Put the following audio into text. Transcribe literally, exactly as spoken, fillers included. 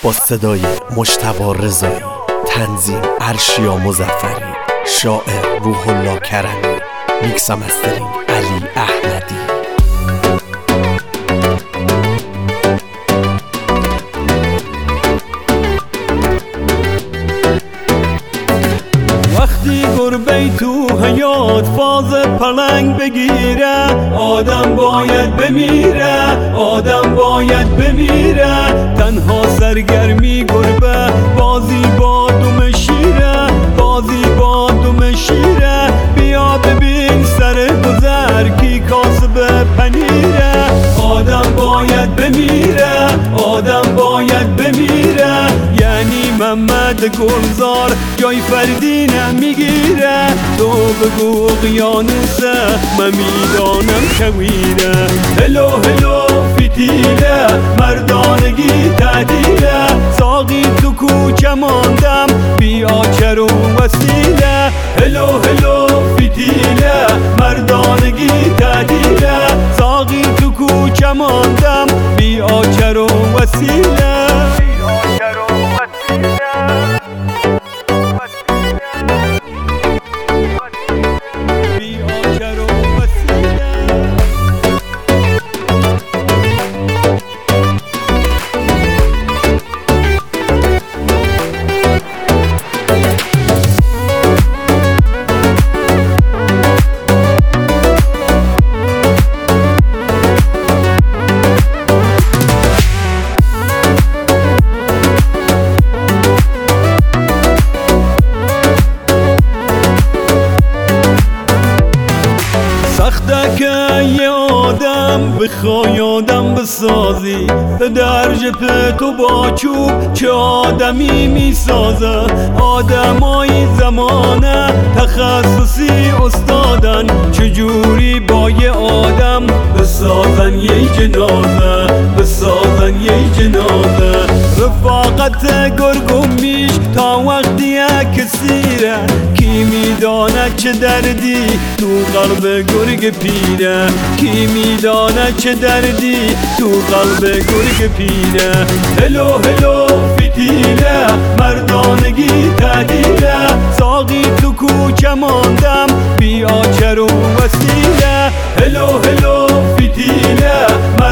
با صدای مجتبی رضایی، تنظیم ارشیا مظفری، شاعر روح الله کرمی، میکس و مسترینگ علی احمدی. وقتی گربه تو حیات فاز پلنگ بگیره، آدم باید بمیره، آدم باید بمیره. تنها سرگرمی گربه بازی با دوم شیره، بازی با دوم شیره. بیا ببین سر گذر کی کاسب پنیره. آدم باید بمیره، آدم باید بمیره. یعنی محمد گلزار جای فردی نمیگیره. تو بگو اقیانوسه من میدانم کویره. هلو هلو فتیله مردانگی تعدیله. ساقی تو کوچه ماندم بی آچر و وسیله. هلو هلو فتیله مردانگی تعدیله. ساقی تو کوچه ماندم بی آچر و وسیله. سخته که یه آدم بخوای آدم بسازی، به درج تو با چوب چه آدمی میسازه. آدمای زمانه تخصصی استادن، چجوری با یه آدم بسازن یه جنازه، بسازن یه جنازه. رفاقت گرگم میش تا وقتی کسیره. کی میدانه چه دردی تو قلب گرگ پیره. کی میدانه چه دردی تو قلب گرگ پیره. هلو هلو فتیله مردانگی تعدیله. ساقی تو کوچه ماندم بی آچر و وسیله. هلو هلو فتیله